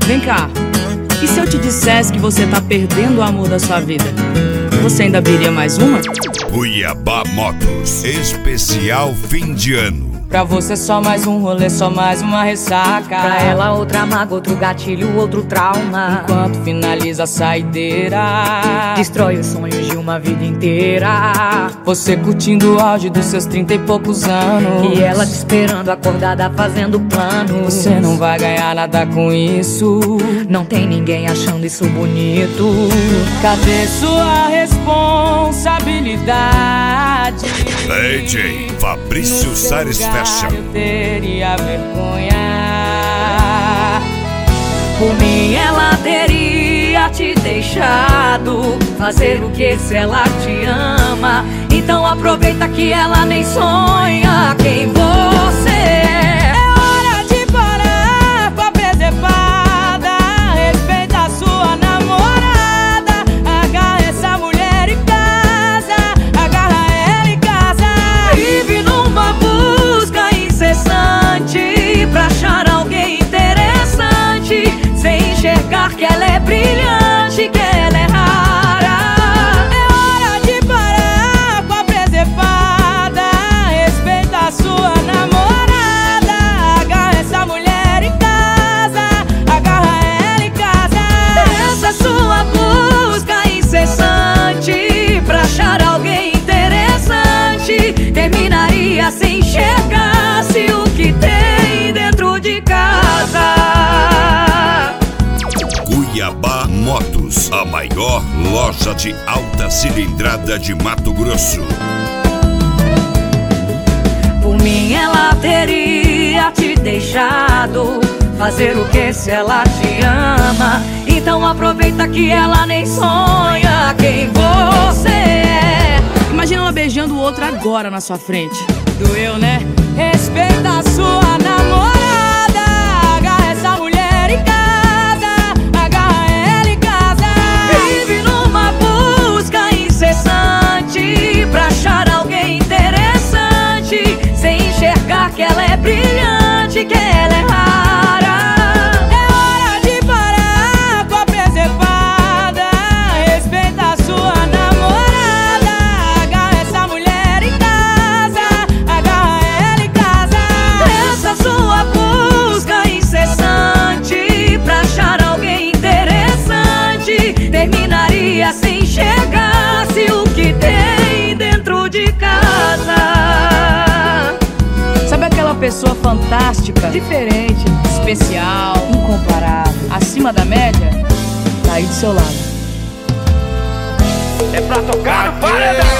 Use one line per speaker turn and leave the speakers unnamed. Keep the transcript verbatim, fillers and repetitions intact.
Vem cá, e se eu te dissesse que você tá perdendo o amor da sua vida? Você ainda abriria mais uma?
Cuiabá Motos, especial fim de ano.
Pra você só mais um rolê, só mais uma ressaca.
Pra ela outra mágoa, outro gatilho, outro trauma.
Enquanto finaliza a saideira,
destrói os sonhos de uma vida inteira.
Você curtindo o auge dos seus trinta e poucos anos,
e ela te esperando acordada fazendo planos.
Você não vai ganhar nada com isso,
não tem ninguém achando isso bonito.
Cadê sua responsabilidade?
D J Fabrício Sares Fashion.
Eu teria vergonha.
Por mim ela teria te deixado fazer o que se ela te ama. Então aproveita que ela nem sonha quem você é.
É hora de parar com a presepada. Respeita a sua namorada. Agarra essa mulher em casa, agarra ela em casa.
Vive numa busca incessante pra achar alguém interessante, sem enxergar que ela é brilhante, que ela é rara.
É hora de parar com a presepada. Respeita a sua namorada. Agarra essa mulher em casa, agarra ela em casa.
Essa sua busca incessante pra achar alguém interessante terminaria sem enxergar-se o que tem dentro de casa.
Cuiabá Motos, a maior loja de alta cilindrada de Mato Grosso.
Por mim ela teria te deixado fazer o que se ela te ama. Então aproveita que ela nem sonha quem você é.
Imagina ela beijando o outro agora na sua frente. Doeu, né? Respeita a sua namorada. Agarra essa mulher em casa, agarra ela em casa.
Vive numa busca incessante pra achar alguém interessante, sem enxergar que ela é brilhante, que ela é rara.
É hora de parar com a presepada. Respeita a sua namorada. Agarra essa mulher em casa, agarra ela em casa.
Essa sua busca incessante pra achar alguém interessante terminaria sem enxergar-se o que tem dentro de casa.
Sabe aquela pessoa fantástica,
Diferente,
especial,
incomparável,
acima da média? Tá aí do seu lado.
É pra tocar no paredão.